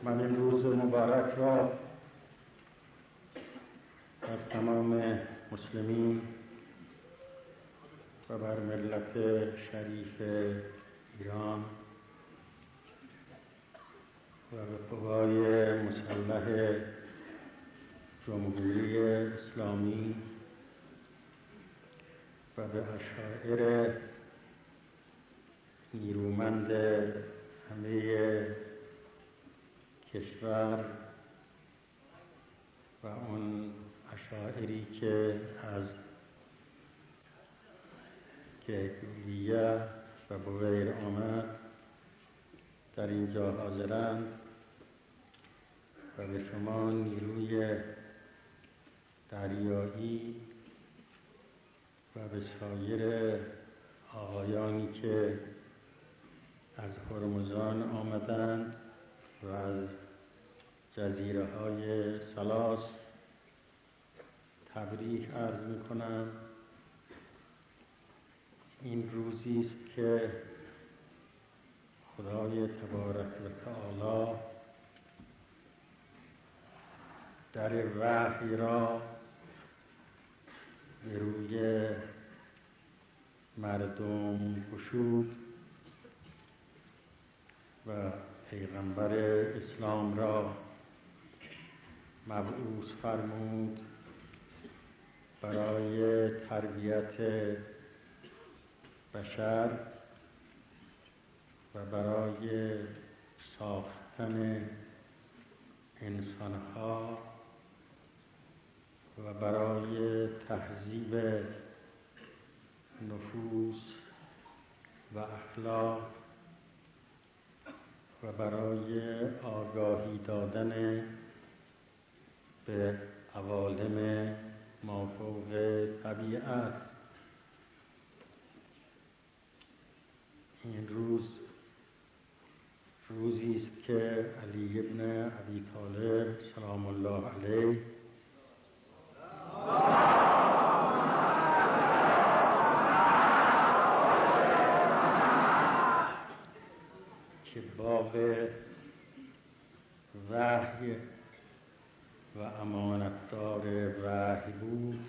من این روز مبارک را بر تمام مسلمین و بر ملت شریف ایران و به قوای مسلح جمهوری اسلامی و به عشائر نیرومند همه کشور و اون عشائری که از گهگیریه و بویر آمد در اینجا حاضرند و به شما نیروی دریایی و به سایر آقایانی که از هرمزان آمدند و از جزیره های سلاس تبریک عرض می کنم. این روزی است که خدای تبارک و تعالی در وحی را به روی مردم گشود و پیغمبر اسلام را مبعوث فرمود برای تربیت بشر و برای ساختن انسانها و برای تهذیب نفوس و اخلاق و برای آگاهی دادن به عوالم مافوق طبیعت. این روزی است که علی ابن ابی طالب سلام الله علیه که باب وحی و امانتدار وحی بود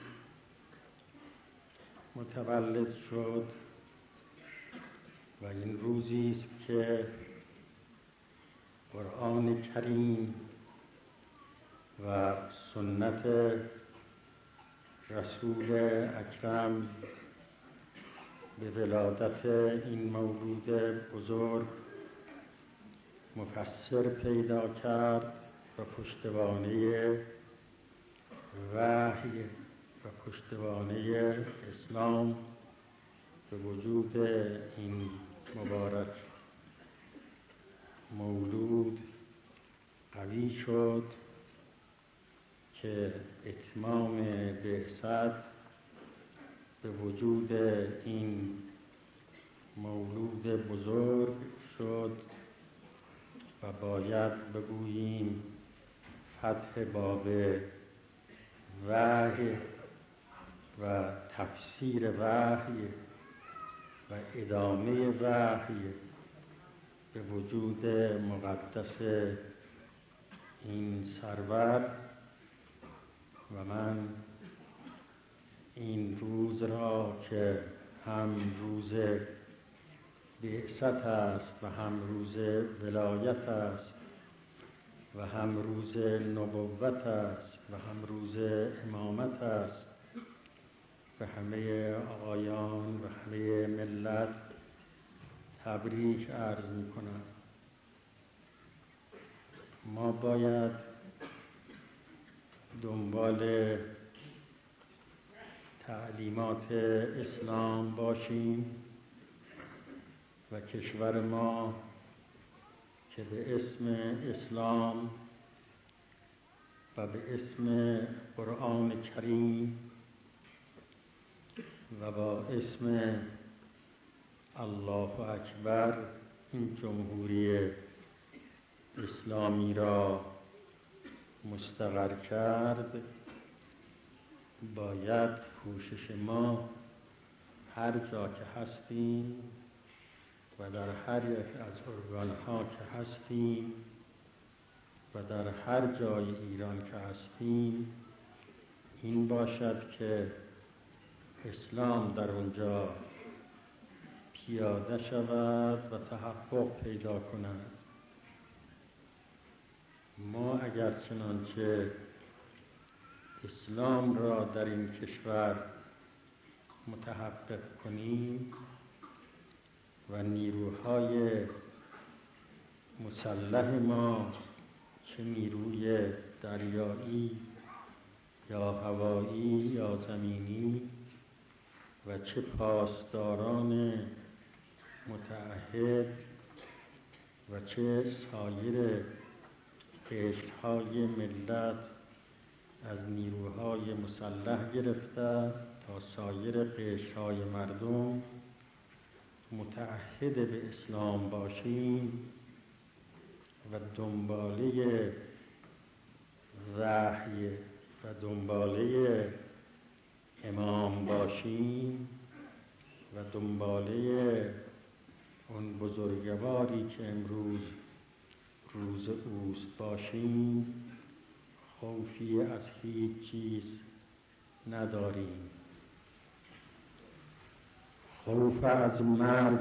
متولد شد و این روزی است که قرآن کریم و سنت رسول اکرم به ولادت این مولود بزرگ مفسر پیدا کرد و پشتوانه وحی و پشتوانه اسلام به وجود این مبارک مولود قوی شد که اتمام بعثت به وجود این مولود بزرگ شد و باید بگوییم فتح باب وحی و تفسیر وحی و ادامه وحی به وجود مقدس این سرور. و من این روز را که هم روز بعثت است و هم روز ولایت است و هم روز نبوت است و هم روز امامت است، به همه آقایان و همه ملت تبریک عرض می کنم. ما باید دنبال تعلیمات اسلام باشیم و کشور ما که به اسم اسلام و به اسم قرآن کریم و با اسم الله اکبر این جمهوری اسلامی را مستقر کرد، باید کوشش ما هر جا که هستیم و در هر یک از ارگان‌ها که هستیم و در هر جای ایران که هستیم این باشد که اسلام در اونجا پیاده شود و تحقق پیدا کند. ما اگر چنانچه اسلام را در این کشور متحقق کنیم و نیروهای مسلح ما چه نیروی دریایی یا هوایی یا زمینی و چه پاسداران متعهد و چه سایر قشرهای ملت از نیروهای مسلح گرفته تا سایر قشرهای مردم متعهد به اسلام باشیم و دنباله وحی و دنباله امام باشیم و دنباله اون بزرگواری که امروز روز اوست باشیم، خوفی از هیچ چیز نداریم. خوف از مرگ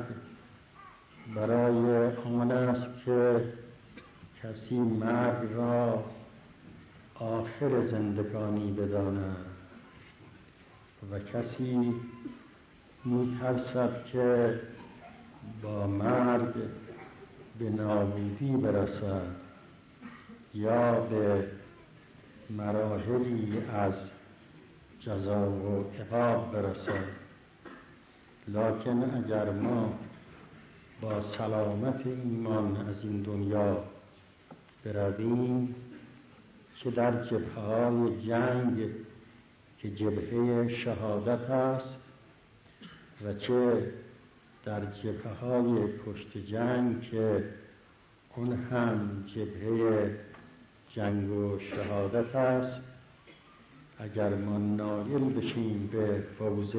برای آن است که کسی مرگ را آخر زندگانی بداند و کسی می‌ترسد که با مرگ به نابودی برسد یا به مراحلی از جزا و عقاب برسد. لکن اگر ما با سلامت ایمان از این دنیا برویم، چه در جبهه‌های جنگ که جبهه شهادت است و چه در جبهه‌های پشت جنگ که اون هم جبهه جنگ و شهادت است، اگر ما نائل بشیم به فوز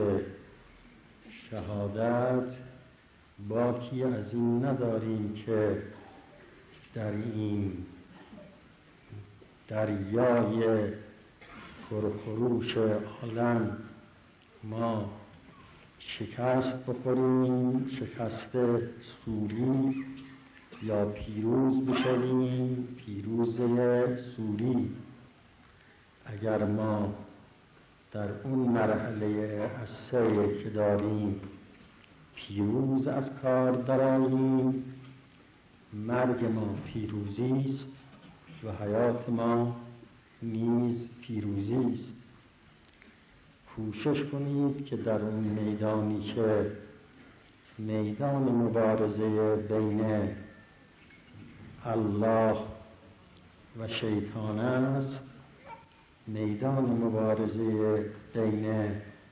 شهادت، باکی از این نداریم که در این دریای پرخروش عالم ما شکست بخوریم، شکست سوری، یا پیروز بشویم، پیروزه سوری. اگر ما در اون مرحله از سیر که داریم پیروز از کار درآییم، مرگ ما پیروزی است و حیات ما نیز پیروزی است. کوشش کنید که در اون میدانی که میدان مبارزه بین الله و شیطان است، میدان مبارزه بین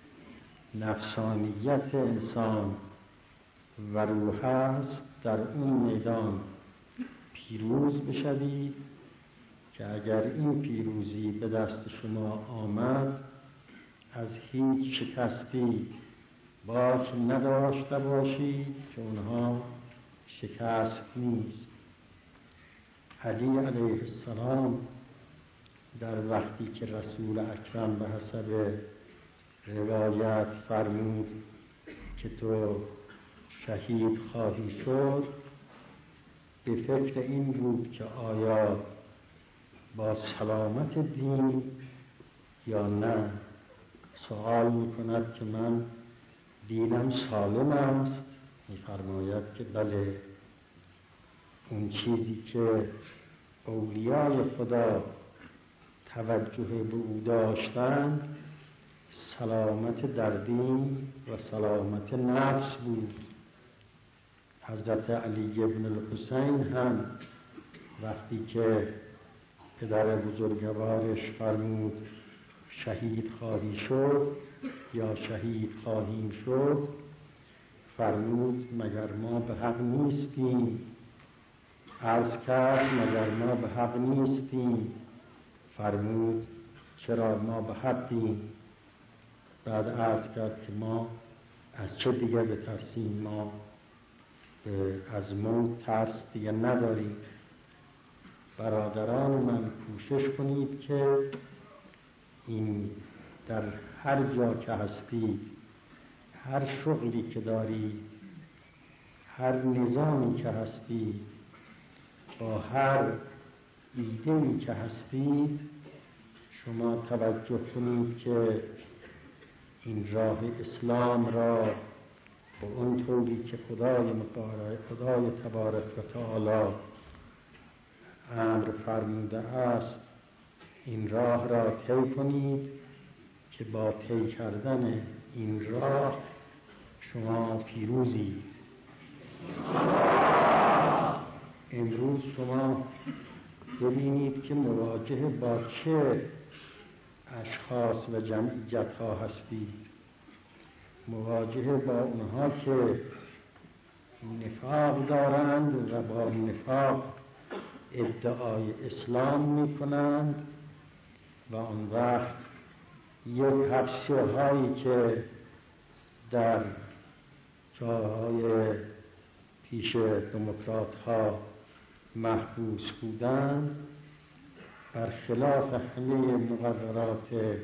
نفسانیت انسان و روح است، در اون میدان پیروز بشوید که اگر این پیروزی به دست شما آمد، از هیچ شکستی باک نداشته باشید که اونها شکست نیست. علی علیه السلام در وقتی که رسول اکرم به حسب روایت فرمود که تو شهید خواهی شد، به فکر این بود که آیا با سلامت دین یا نه. سوال می‌کند که من دینم سالم است؟ می‌فرماید که بله. اون چیزی که اولیای خدا توجه به او داشتند سلامت در دین و سلامت نفس بود. حضرت علی ابن الحسین هم وقتی که پدر بزرگوارش فرمود شهید خواهی شد یا شهید خواهیم شد، فرمود مگر ما به حق نیستیم؟ عرض کرد مگر ما به حق نیستیم؟ فرمود چرا ما به حقیم؟ بعد عرض کرد که ما از چه دیگه بترسیم؟ ما از موت ترس دیگه نداریم. برادران من کوشش کنید که این در هر جا که هستید، هر شغلی که دارید، هر نظامی که هستید، با هر ایده‌ای که هستید، شما توجه کنید که این راه اسلام را به اون طوری که خدای تبارک و تعالی امر فرموده است این راه را طی کنید که با طی کردن این راه شما پیروزید. امروز شما ببینید که مواجه با چه اشخاص و جمعیت ها هستید. مواجه با اونها که نفاق دارند و با نفاق ادعای اسلام می کنند و اون وقت یک حبسه هایی که در جاهای پیش دموکرات ها محبوس بودند، برخلاف همه مقررات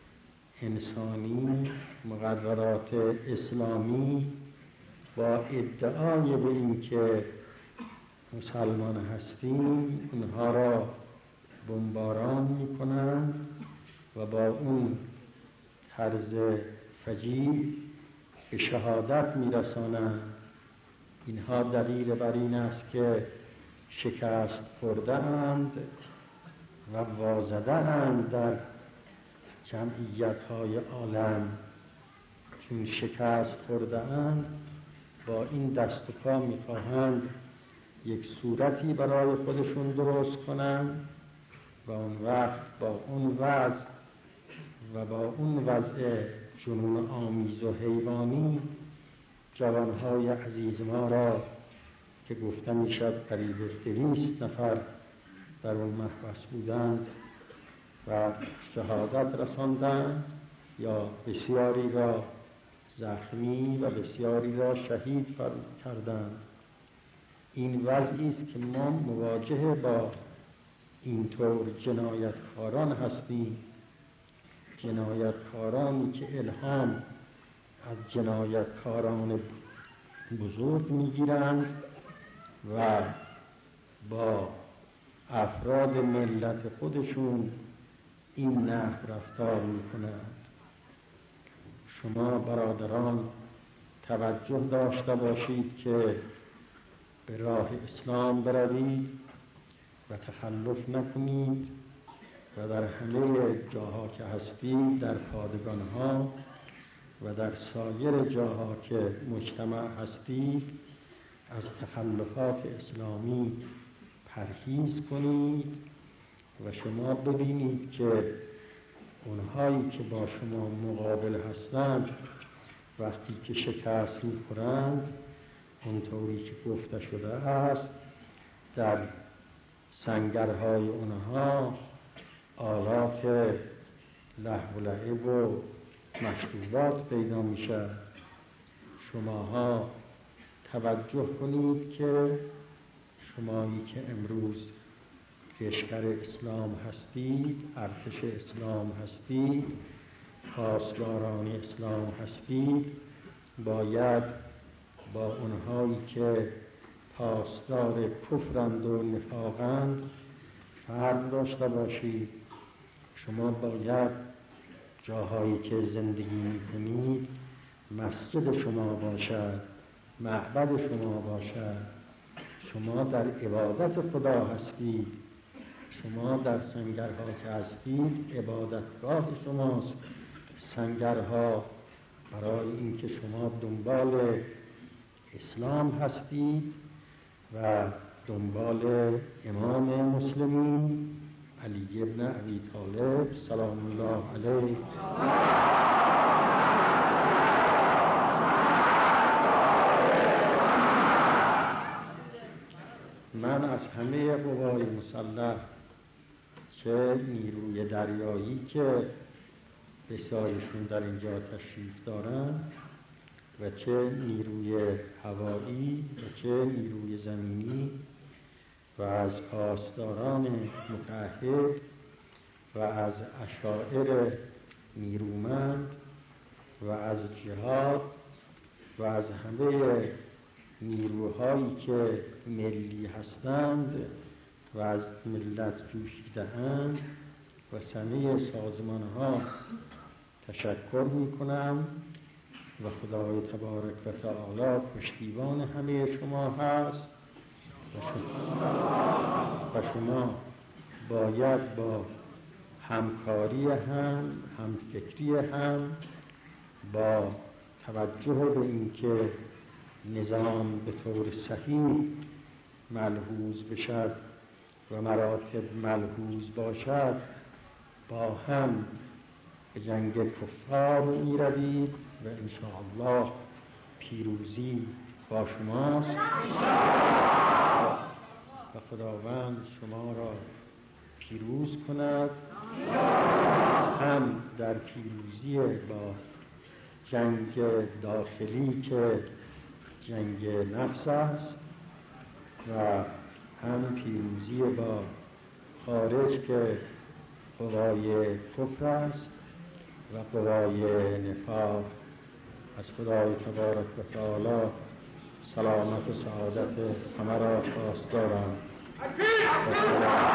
انسانی، مقررات اسلامی، با ادعای به این که مسلمان هستیم اونها را بمباران می کنند و با اون طرز فجیع به شهادت می رسانند. اینها دلیل بر این است که شکست خورده‌اند و وازده‌اند در جمعیت‌های عالم. چون شکست خورده‌اند با این دست و پا می‌خواهند یک صورتی برای خودشون درست کنند و اون وقت با اون وضع و با اون وضع جنون آمیز و حیوانی جوانهای عزیز ما را که گفته میشد قریب 200 نفر در اون محبس بودند و شهادت رساندند یا بسیاری را زخمی و بسیاری را شهید کردند. این وضعی است که ما مواجه با اینطور جنایتکاران هستیم، جنایتکارانی که الهام از جنایتکاران بزرگ میگیرند و با افراد ملت خودشون این نحو رفتار میکنند. شما برادران توجه داشته باشید که به راه اسلام بروید و تخلف نکنید و در همه جاها که هستید، در پادگانها و در سایر جاها که مجتمع هستید، از تخلفات اسلامی پرهیز کنید و شما ببینید که اونهایی که با شما مقابل هستند وقتی که شکست می‌خورند، اونطوری که گفته شده است، در سنگرهای اونها آلات لهو و لعب و مشروبات پیدا میشه. شماها توجه کنید که شمایی که امروز لشکر اسلام هستید، ارتش اسلام هستید، پاسداران اسلام هستید، باید با اونهایی که پاسدار کفرند و نفاقند فرق داشته باشید. شما باید جاهایی که زندگی می‌کنید مسجد شما باشد، معبد شما باشد. شما در عبادت خدا هستید. شما در سنگرها که هستید عبادتگاه شماست. سنگرها برای اینکه شما دنبال اسلام هستید و دنبال امام مسلمین علی ابن ابی طالب سلام الله علیه. من از همه قوای مسلح، چه نیروی دریایی که بسیارشون در اینجا تشریف دارند و چه نیروی هوایی و چه نیروی زمینی، و از پاسداران متعهد و از اشاعر نیرومند و از جهاد و از همه نیروهایی که ملی هستند و از ملت جوشیده‌اند و همه سازمان‌ها تشکر می‌کنم و خدای تبارک و تعالی پشتیبان همه شما هست و شما باید با همکاری همفکری با توجه به اینکه نظام به طور صحیح ملحوظ بشد و مراتب ملحوظ باشد با هم به جنگ کفار می روید و انشاءالله پیروزی با شماست و خداوند شما را پیروز کند، هم در پیروزی با جنگ داخلی که جنگ نفس است و هم پیروزی با خارج که قوای کفر است و قوای نفاق. از خدای تبارک و تعالی سلامت و سعادت همه را خواستارم.